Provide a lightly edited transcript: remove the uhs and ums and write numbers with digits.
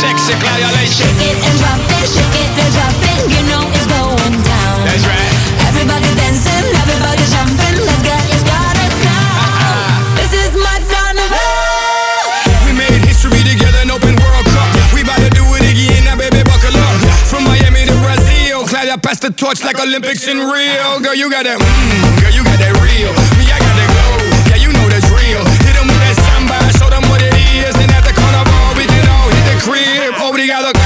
sexy, Claudia Leish. Shake it and drop it, shake it and drop it. You know it's going down. That's right. Everybody dancing, everybody jumping. Let's get it started now. This is my carnival. We made history together, an open World Cup. We bout to do it again, now baby buckle up. From Miami to Brazil, Claudia passed the torch like Olympics in Rio. Girl, you got that, girl, you got that real. Me, I got that glow, yeah, you know that's real. Hit them with that samba, show them what it is. And at the carnival, we can all hit the crib. Obrigado,